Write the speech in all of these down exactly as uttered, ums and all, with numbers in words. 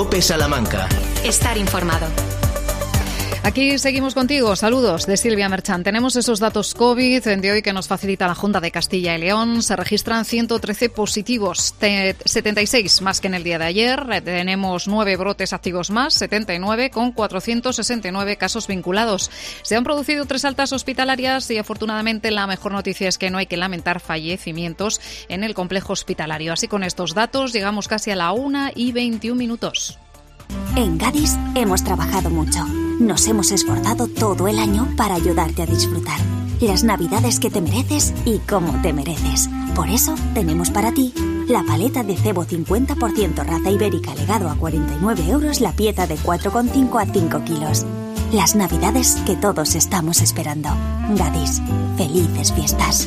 COPE Salamanca. Estar informado. Aquí seguimos contigo. Saludos de Silvia Merchán. Tenemos esos datos COVID de hoy que nos facilita la Junta de Castilla y León. Se registran ciento trece positivos, setenta y seis más que en el día de ayer. Tenemos nueve brotes activos más, setenta y nueve, con cuatrocientos sesenta y nueve casos vinculados. Se han producido tres altas hospitalarias y afortunadamente la mejor noticia es que no hay que lamentar fallecimientos en el complejo hospitalario. Así, con estos datos llegamos casi a la una y veintiún minutos. En Gadis hemos trabajado mucho. Nos hemos esforzado todo el año para ayudarte a disfrutar las navidades que te mereces y como te mereces. Por eso tenemos para ti la paleta de cebo cincuenta por ciento raza ibérica legado a cuarenta y nueve euros la pieza de cuatro coma cinco a cinco kilos. Las navidades que todos estamos esperando. Gadis, felices fiestas.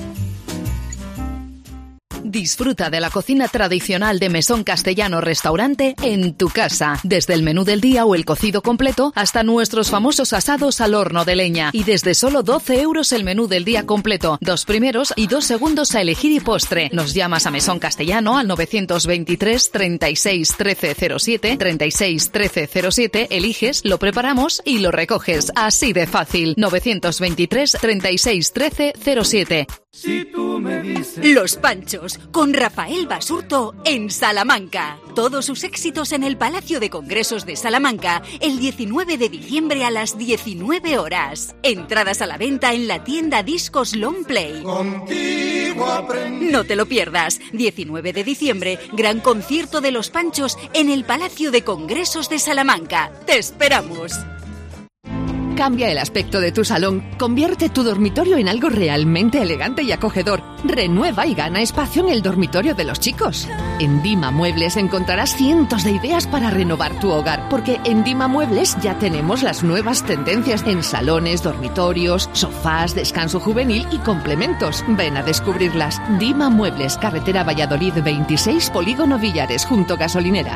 Disfruta de la cocina tradicional de Mesón Castellano Restaurante en tu casa. Desde el menú del día o el cocido completo hasta nuestros famosos asados al horno de leña. Y desde solo doce euros el menú del día completo. Dos primeros y dos segundos a elegir y postre. Nos llamas a Mesón Castellano al novecientos veintitrés, treinta y seis, trece cero siete, treinta y seis, trece cero siete. Eliges, lo preparamos y lo recoges. Así de fácil. novecientos veintitrés, treinta y seis, trece cero siete. Si tú me dices... Los Panchos, con Rafael Basurto en Salamanca. Todos sus éxitos en el Palacio de Congresos de Salamanca el diecinueve de diciembre a las diecinueve horas. Entradas a la venta en la tienda Discos Long Play. Contigo aprendí. No te lo pierdas. diecinueve de diciembre, gran concierto de Los Panchos en el Palacio de Congresos de Salamanca. ¡Te esperamos! Cambia el aspecto de tu salón, convierte tu dormitorio en algo realmente elegante y acogedor. Renueva y gana espacio en el dormitorio de los chicos. En Dima Muebles encontrarás cientos de ideas para renovar tu hogar, porque en Dima Muebles ya tenemos las nuevas tendencias en salones, dormitorios, sofás, descanso juvenil y complementos. Ven a descubrirlas. Dima Muebles, carretera Valladolid veintiséis, Polígono Villares, junto gasolinera.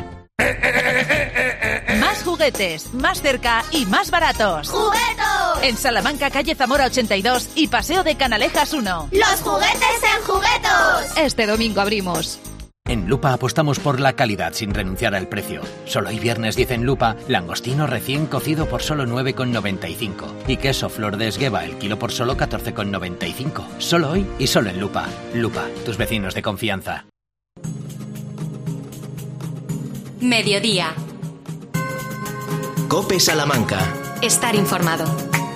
Más juguetes, más cerca y más baratos. ¡Juguetos! En Salamanca, calle Zamora ochenta y dos y Paseo de Canalejas uno. ¡Los juguetes en Juguetos! Este domingo abrimos. En Lupa apostamos por la calidad sin renunciar al precio. Solo hoy viernes diez en Lupa, langostino recién cocido por solo nueve con noventa y cinco. Y queso Flor de Esgueva, el kilo por solo catorce con noventa y cinco. Solo hoy y solo en Lupa. Lupa, tus vecinos de confianza. Mediodía. COPE Salamanca. Estar informado.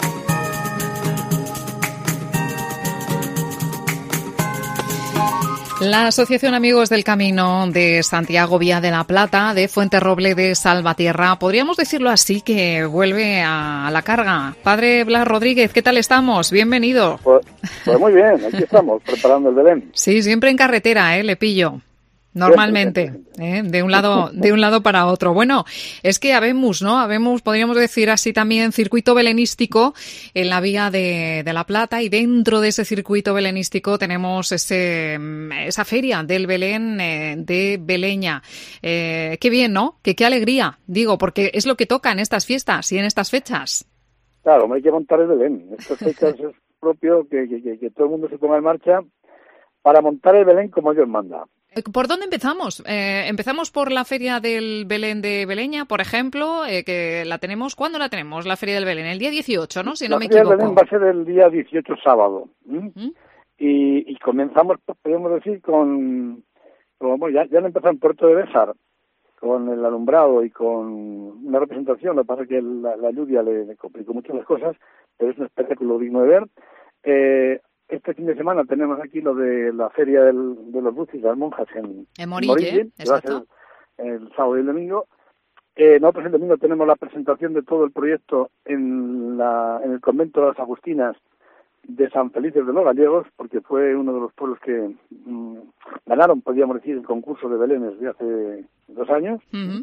La Asociación Amigos del Camino de Santiago Vía de la Plata, de Fuenterroble de Salvatierra, podríamos decirlo así, que vuelve a la carga. Padre Blas Rodríguez, ¿qué tal estamos? Bienvenido. Pues, pues muy bien, aquí estamos, preparando el Belén. Sí, siempre en carretera, ¿eh? Le pillo. Normalmente, ¿eh? de un lado de un lado para otro. Bueno, es que habemos, ¿no? Habemos, podríamos decir así también, circuito belenístico en la Vía de, de la Plata, y dentro de ese circuito belenístico tenemos ese esa feria del Belén eh, de Beleña. Eh, qué bien, ¿no? Que qué alegría, digo, porque es lo que toca en estas fiestas y en estas fechas. Claro, hay que montar el Belén. Estas fechas es propio que, que, que todo el mundo se ponga en marcha para montar el Belén como Dios manda. ¿Por dónde empezamos? Eh, empezamos por la Feria del Belén de Beleña, por ejemplo, eh, que la tenemos. ¿Cuándo la tenemos, la Feria del Belén? El día dieciocho, ¿no? Si no la me Feria equivoco. del Belén va a ser el día dieciocho, sábado. ¿Mm? ¿Mm? Y, y comenzamos, podemos decir, con... Bueno, ya, ya lo empezó en Puerto de Béjar, con el alumbrado y con una representación. Lo que pasa es que la, la lluvia le, le complicó mucho las cosas, pero es un espectáculo digno de ver. Eh... Este fin de semana tenemos aquí lo de la feria del, de los bucis y las monjas en, en Morille, Morille, que va a ser el sábado y el domingo. Eh, nosotros el domingo tenemos la presentación de todo el proyecto en, la, en el convento de las Agustinas de San Felices de los Gallegos, porque fue uno de los pueblos que mmm, ganaron, podríamos decir, el concurso de Belénes de hace dos años. Uh-huh.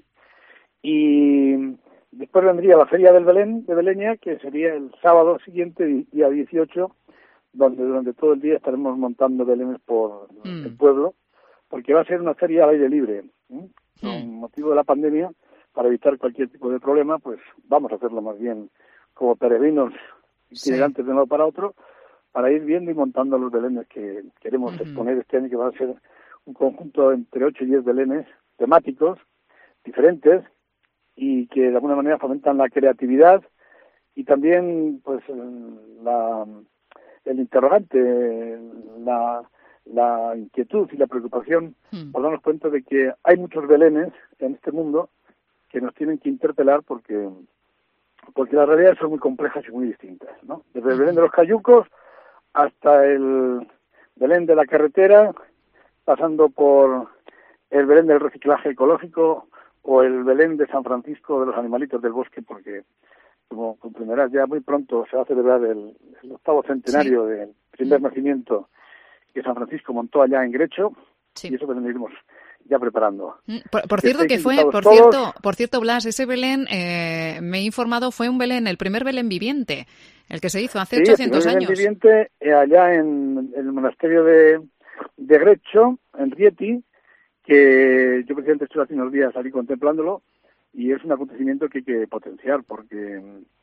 Y después vendría la feria del Belén de Beleña, que sería el sábado siguiente, día dieciocho, donde durante todo el día estaremos montando belenes por mm. el pueblo, porque va a ser una feria al aire libre. ¿eh? Con mm. motivo de la pandemia, para evitar cualquier tipo de problema, pues vamos a hacerlo más bien como peregrinos itinerantes sí. de un lado para otro, para ir viendo y montando los belenes que queremos uh-huh. exponer este año, que va a ser un conjunto entre ocho y diez belenes temáticos, diferentes y que de alguna manera fomentan la creatividad y también pues la, el interrogante, la, la inquietud y la preocupación mm. por darnos cuenta de que hay muchos belenes en este mundo que nos tienen que interpelar porque porque las realidades son muy complejas y muy distintas, ¿no? Desde el Belén de los Cayucos hasta el Belén de la carretera, pasando por el Belén del reciclaje ecológico o el Belén de San Francisco de los animalitos del bosque, porque, como comprenderás, ya muy pronto se va a celebrar el, el octavo centenario sí. del primer mm. nacimiento que San Francisco montó allá en Grecho, sí. y eso pues lo iremos ya preparando. Por, por cierto que fue, por todos. cierto, por cierto, Blas, ese Belén, eh, me he informado, fue un Belén, el primer Belén viviente, el que se hizo hace sí, ochocientos el años. Belén viviente eh, allá en, en el monasterio de, de Grecho, en Rieti, que yo precisamente estuve hace unos días allí contemplándolo, y es un acontecimiento que hay que potenciar, porque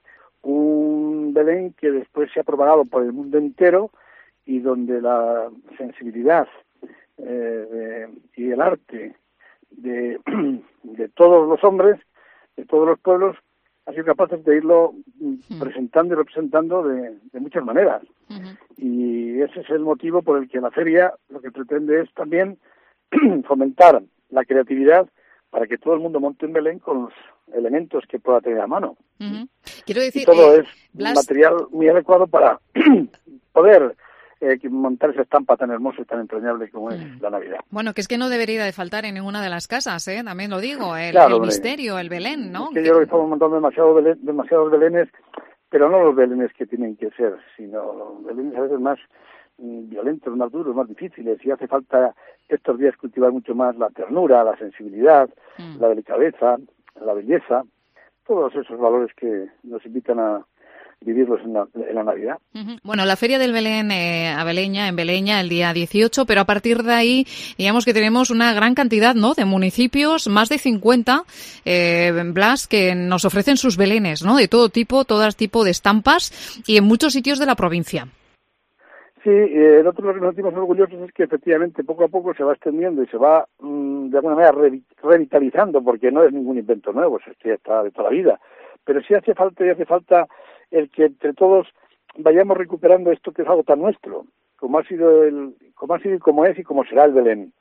un Belén que después se ha propagado por el mundo entero y donde la sensibilidad Eh, de, y el arte de, de todos los hombres, de todos los pueblos, ha sido capaces de irlo uh-huh. presentando y representando de, de muchas maneras. Uh-huh. Y ese es el motivo por el que la feria lo que pretende es también fomentar la creatividad para que todo el mundo monte un Belén con los elementos que pueda tener a mano. Uh-huh. Quiero decir, y todo eh, es Blas... material muy adecuado para poder Eh, montar esa estampa tan hermosa y tan entrañable como es mm. la Navidad. Bueno, que es que no debería de faltar en ninguna de las casas, ¿eh? También lo digo, el, claro, el misterio, el Belén, ¿no? Es que yo creo que estamos montando demasiado Belén, demasiados Belenes, pero no los Belenes que tienen que ser, sino los Belenes a veces más mm, violentos, más duros, más difíciles, y hace falta estos días cultivar mucho más la ternura, la sensibilidad, mm. la delicadeza, la belleza, todos esos valores que nos invitan a vivirlos en la, en la Navidad. Uh-huh. Bueno, la Feria del Belén eh, a Beleña, en Beleña, el día dieciocho, pero a partir de ahí, digamos que tenemos una gran cantidad, ¿no?, de municipios, más de cincuenta, eh, Blas, que nos ofrecen sus Belenes, ¿no?, de todo tipo, todo tipo de estampas, y en muchos sitios de la provincia. Sí, eh, el otro lo que nos sentimos orgullosos es que efectivamente poco a poco se va extendiendo y se va mmm, de alguna manera re- revitalizando, porque no es ningún invento nuevo, es que ya está de toda la vida, pero sí hace falta y hace falta el que entre todos vayamos recuperando esto que es algo tan nuestro, como ha sido el, como ha sido y como es y como será el Belén.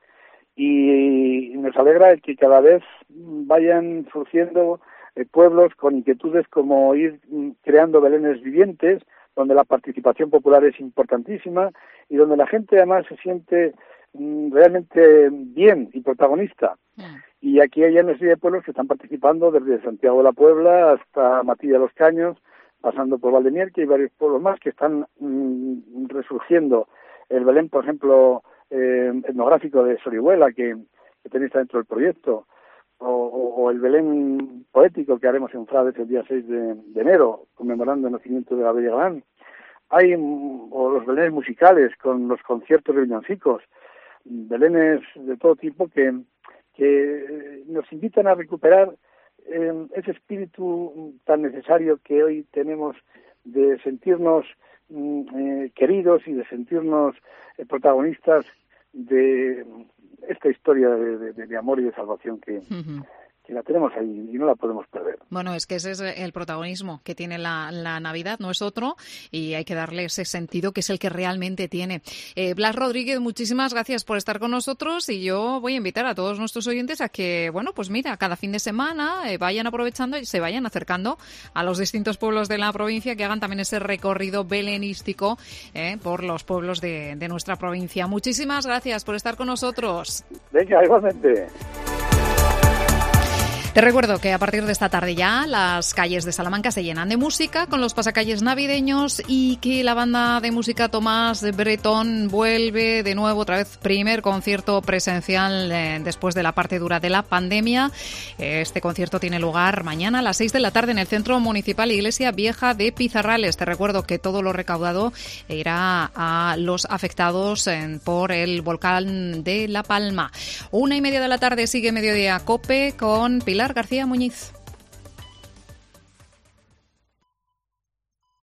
Y nos alegra el que cada vez vayan surgiendo eh, pueblos con inquietudes como ir creando Belenes vivientes, donde la participación popular es importantísima y donde la gente además se siente mm, realmente bien y protagonista. Mm. Y aquí hay una serie de pueblos que están participando desde Santiago de la Puebla hasta Matilla de los Caños, pasando por Valdemierque y varios pueblos más que están mm, resurgiendo. El Belén, por ejemplo, eh, etnográfico de Sorihuela, que, que tenéis dentro del proyecto, o, o, o el Belén poético que haremos en Frades el día seis de, de enero, conmemorando el nacimiento de la Bella Galán. Hay mm, o los Belenes musicales con los conciertos de villancicos, Belenes de todo tipo que, que nos invitan a recuperar Eh, ese espíritu tan necesario que hoy tenemos de sentirnos mm, eh, queridos y de sentirnos eh, protagonistas de esta historia de, de, de amor y de salvación que, uh-huh. que la tenemos ahí y no la podemos perder. Bueno, es que ese es el protagonismo que tiene la, la Navidad, no es otro, y hay que darle ese sentido que es el que realmente tiene. Eh, Blas Rodríguez, muchísimas gracias por estar con nosotros, y yo voy a invitar a todos nuestros oyentes a que, bueno, pues mira, cada fin de semana eh, vayan aprovechando y se vayan acercando a los distintos pueblos de la provincia, que hagan también ese recorrido belenístico eh, por los pueblos de, de nuestra provincia. Muchísimas gracias por estar con nosotros. Venga, igualmente. Te recuerdo que a partir de esta tarde ya las calles de Salamanca se llenan de música con los pasacalles navideños y que la banda de música Tomás Bretón vuelve de nuevo, otra vez, primer concierto presencial eh, después de la parte dura de la pandemia. Este concierto tiene lugar mañana a las seis de la tarde en el Centro Municipal Iglesia Vieja de Pizarrales. Te recuerdo que todo lo recaudado irá a los afectados en, por el volcán de La Palma. Una y media de la tarde sigue Mediodía COPE con Pilar García Muñiz.